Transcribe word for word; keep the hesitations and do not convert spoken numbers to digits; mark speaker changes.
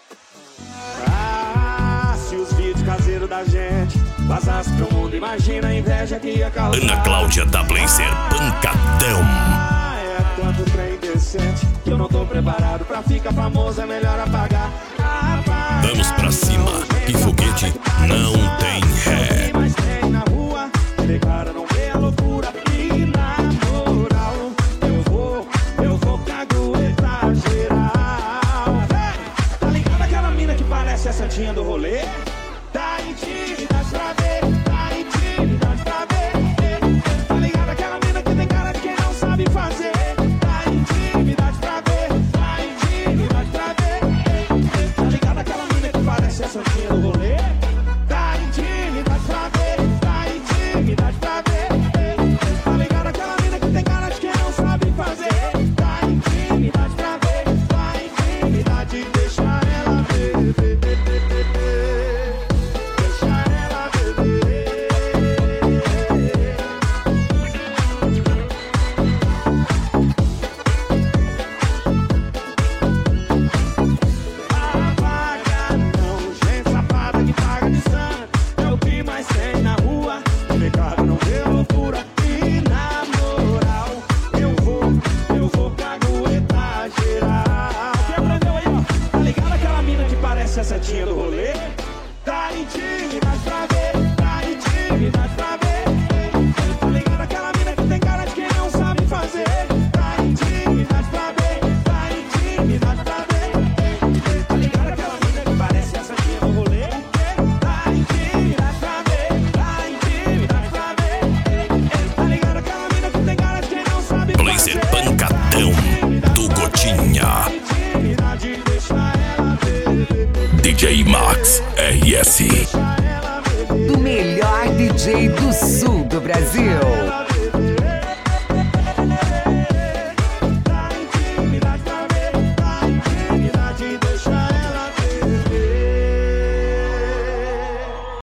Speaker 1: Ah, se os vídeos caseiros da gente vazasse pro mundo, imagina a inveja que ia causar.
Speaker 2: Ana Cláudia da Blazer, pancadão.
Speaker 1: Ah, é tanto trem indecente que eu não tô preparado pra ficar famoso, é melhor apagar. Apagar.
Speaker 2: Vamos pra cima, que foguete não tem ré.
Speaker 1: Mas tem na rua, de cara não vê a loucura. E na moral, eu vou, eu vou caguetar geral. Hey, tá ligado aquela mina que parece a santinha do rolê? Tá intimidade pra ver, tá intimidade pra ver. Tá ligado aquela mina que tem cara de quem não sabe fazer? Tá intimidade pra ver, tá intimidade pra ver. Tá ligado aquela mina que parece a santinha do rolê? Tá intimidade pra ver, tá intimidade pra ver. Tá ligado aquela mina que tem cara de quem não sabe fazer? Tá intimidade pra ver, tá intimidade, deixa ela ver. Essa tia do rolê tá intimidade pra ver, tá intimidade pra ver. Tá ligado aquela mina que tem cara de quem não sabe fazer? Tá intimidade pra ver, tá intimidade pra ver. Tá ligado aquela mina que parece essa tia do rolê? Tá intimidade pra ver, tá intimidade pra ver. Tá ligado aquela mina que tem cara de quem não sabe fazer?
Speaker 2: Blazer pancadão do Gotinha.
Speaker 1: Intimidade, deixa ela ver.
Speaker 2: D J Max R S.
Speaker 3: Do melhor D J do